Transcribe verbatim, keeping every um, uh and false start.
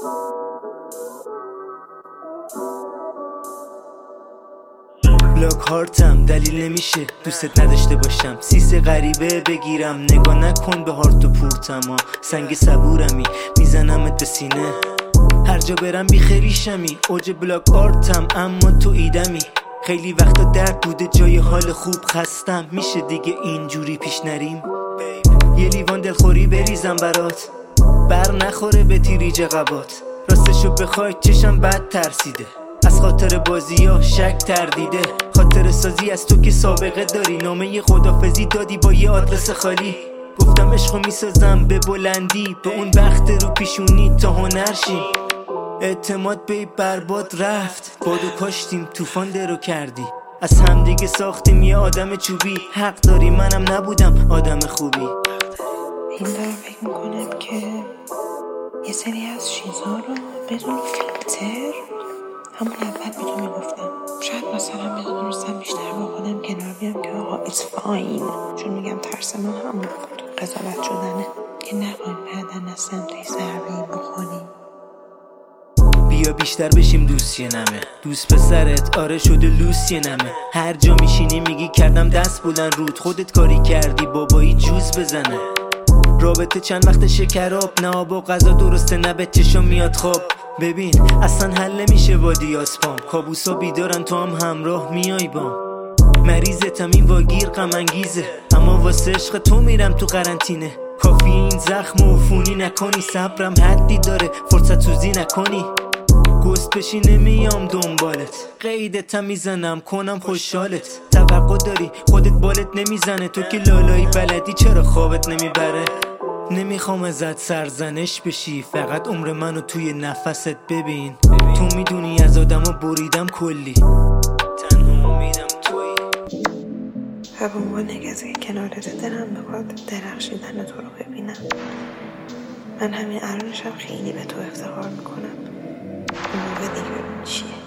بلاک هارتم دلیل نمیشه دوستت نداشته باشم، سیس غریبه بگیرم نگاه نکن به هارت و پورتم ها. سنگ صبورمی میزنمت به سینه، هر جا برم بیخریشمی. اوج بلاک آرتم اما تو ایدمی، خیلی وقتا درد بوده جای حال خوب خستم. میشه دیگه اینجوری پیش نریم؟ یه لیوان دلخوری بریزم برات، بر نخوره به تیریج قبات. راستشو بخوای چشم بد ترسیده، از خاطر بازی ها شک تردیده. خاطر سازی از تو که سابقه داری، نامه خدافزی دادی با یه آدرس خالی. گفتم عشقو میسازم به بلندی، به اون وقت رو پیشونی تا هنر شیم. اعتماد به برباد رفت، بادو کاشتیم طوفان درو کردی. از همدیگه ساختیم یه آدم چوبی، حق داری منم نبودم آدم خوبی. این دارم فکر میکنم که یه سری از چیزها رو بدون فیلتر همون اول به تو میگفتم. شاید مثلا میدونستم بیشتر با خودم کنار بیام که آقا it's fine، چون میگم ترس من همون بود، قضاوت شدنه، که نخواهیم بعدن از سمتش ضربه بخوریم. بیا بیشتر بشیم دوست یه نمه، دوست پسرت آره شده لوس یه نمه. هر جا میشینی میگی کردم دست بلند رود، خودت کاری کردی بابایی جوز بزنه. رابطه چند وقت شکراب، نه آب و غذا درسته نه به چشم میاد خواب. ببین اصلا حل نمیشه وادی آسپام، کابوسا بیدارن تو هم همراه میای بام. مریضتم این واگیر غم انگیزه، اما واسه عشق تو میرم تو قرنطینه. کافی این زخم و عفونی نکنی، صبرم حدی داره فرصت سوزی نکنی. گست بشی نمیام دنبالت، قیدتم میزنم کنم خوشحالت. توقع داری خودت بالت نمیزنه، تو که لالایی بلدی چرا خوابت نمیبره. نمیخوام ازت سرزنش بشی، فقط عمر منو توی نفست ببین. تو میدونی از آدمو بریدم کلی، تنها امیدم تویی. و به عنوان کسی که کنارت دلم بخواد درخشیدن تو رو ببینم. من همین الانشم خیلی به تو افتخار میکنم. اون موقع دیگه ببین چیه.